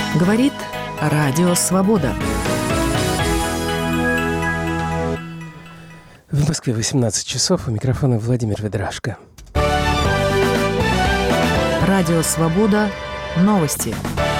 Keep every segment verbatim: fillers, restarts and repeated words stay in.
Говорит Радио Свобода. В Москве восемнадцать часов. У микрофона Владимир Ведрашко. Радио Свобода. Новости.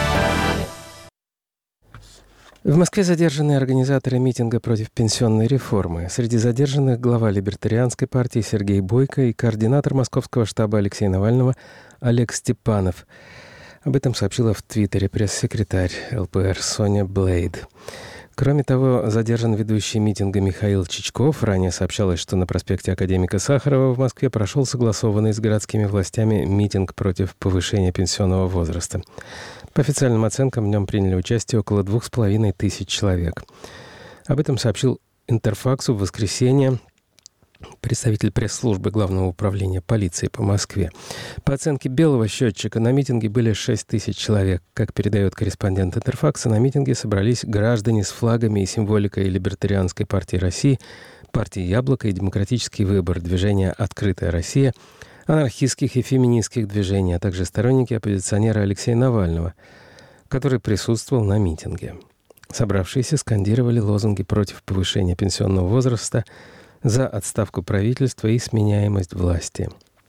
В Москве задержаны организаторы митинга против пенсионной реформы. Среди задержанных глава либертарианской партии Сергей Бойко и координатор московского штаба Алексея Навального Олег Степанов. Об этом сообщила в Твиттере пресс-секретарь эл пэ эр Соня Блейд. Кроме того, задержан ведущий митинга Михаил Чичков. Ранее сообщалось, что на проспекте Академика Сахарова в Москве прошел согласованный с городскими властями митинг против повышения пенсионного возраста. По официальным оценкам в нем приняли участие около двух с половиной тысяч человек. Об этом сообщил Интерфаксу в воскресенье представитель пресс-службы Главного управления полиции по Москве. По оценке белого счетчика на митинге были шесть тысяч человек. Как передает корреспондент Интерфакса, на митинге собрались граждане с флагами и символикой Либертарианской партии России, партии «Яблоко» и «Демократический выбор», движения «Открытая Россия», анархистских и феминистских движений, а также сторонники оппозиционера Алексея Навального, который присутствовал на митинге. Собравшиеся скандировали лозунги против повышения пенсионного возраста, за отставку правительства и сменяемость власти.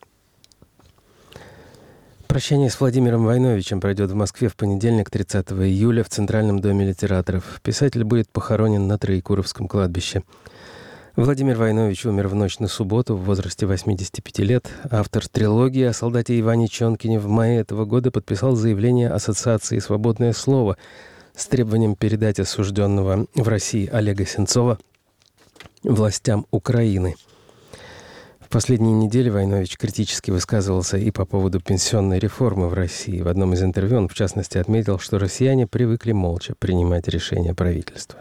Прощание с Владимиром Войновичем пройдет в Москве в понедельник, тридцатого июля, в Центральном доме литераторов. Писатель будет похоронен на Троекуровском кладбище. Владимир Войнович умер в ночь на субботу в возрасте восьмидесяти пяти лет. Автор трилогии о солдате Иване Чонкине в мае этого года подписал заявление Ассоциации «Свободное слово» с требованием передать осужденного в России Олега Сенцова властям Украины. В последние недели Войнович критически высказывался и по поводу пенсионной реформы в России. В одном из интервью он, в частности, отметил, что россияне привыкли молча принимать решения правительства.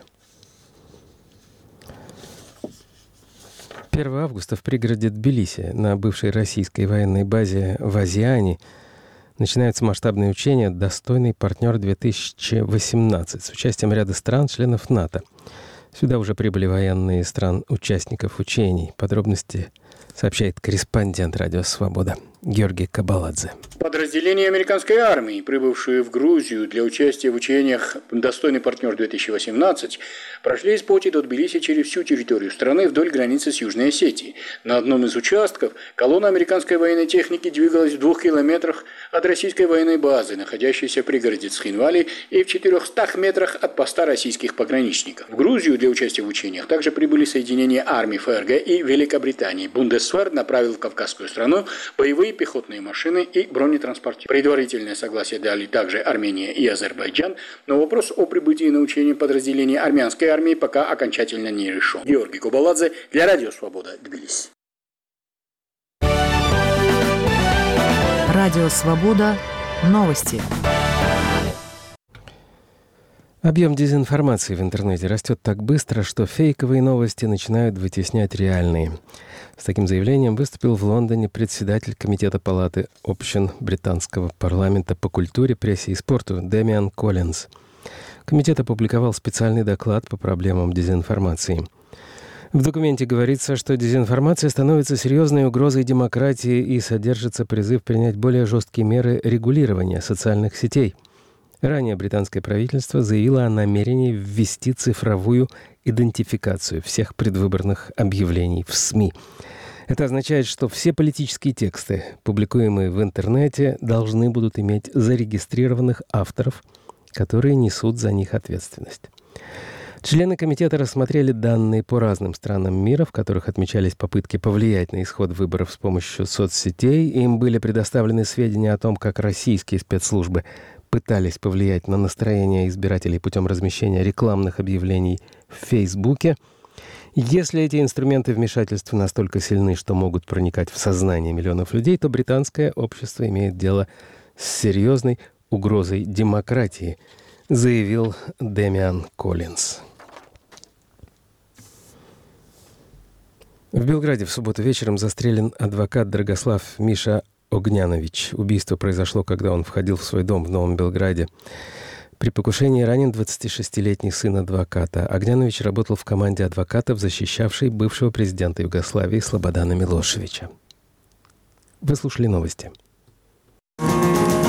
первого августа в пригороде Тбилиси на бывшей российской военной базе в Азиане начинаются масштабные учения «Достойный партнер-две тысячи восемнадцать» с участием ряда стран, членов НАТО. Сюда уже прибыли военные стран-участников учений. Подробности сообщает корреспондент «Радио Свобода» Георгий Кабаладзе. Подразделения американской армии, прибывшие в Грузию для участия в учениях «Достойный партнер-две тысячи восемнадцать», прошли из Поти до Тбилиси через всю территорию страны вдоль границы с Южной Осетией. На одном из участков колонна американской военной техники двигалась в двух километрах от российской военной базы, находящейся в пригороде Цхинвали, и в четырехстах метрах от поста российских пограничников. В Грузию для участия в учениях также прибыли соединения армий эф эр гэ и Великобритании. Бундесвер направил в Кавказскую страну боевые пехотные машины и бронетранспортеры. Предварительное согласие дали также Армения и Азербайджан, но вопрос о прибытии на учение подразделений армянской армии пока окончательно не решен. Георгий Кабаладзе для Радио Свобода, Тбилиси. Радио Свобода. Новости. Объем дезинформации в интернете растет так быстро, что фейковые новости начинают вытеснять реальные. С таким заявлением выступил в Лондоне председатель Комитета Палаты общин британского парламента по культуре, прессе и спорту Дэмиан Коллинз. Комитет опубликовал специальный доклад по проблемам дезинформации. В документе говорится, что дезинформация становится серьезной угрозой демократии и содержится призыв принять более жесткие меры регулирования социальных сетей. Ранее британское правительство заявило о намерении ввести цифровую идентификацию всех предвыборных объявлений в СМИ. Это означает, что все политические тексты, публикуемые в интернете, должны будут иметь зарегистрированных авторов, которые несут за них ответственность. Члены комитета рассмотрели данные по разным странам мира, в которых отмечались попытки повлиять на исход выборов с помощью соцсетей. Им были предоставлены сведения о том, как российские спецслужбы пытались повлиять на настроение избирателей путем размещения рекламных объявлений в Фейсбуке. Если эти инструменты вмешательства настолько сильны, что могут проникать в сознание миллионов людей, то британское общество имеет дело с серьезной угрозой демократии, заявил Дэмиан Коллинз. В Белграде в субботу вечером застрелен адвокат Драгослав Миша Огнянович. Убийство произошло, когда он входил в свой дом в Новом Белграде. При покушении ранен двадцатишестилетний сын адвоката. Огнянович работал в команде адвокатов, защищавшей бывшего президента Югославии Слободана Милошевича. Вы слушали новости.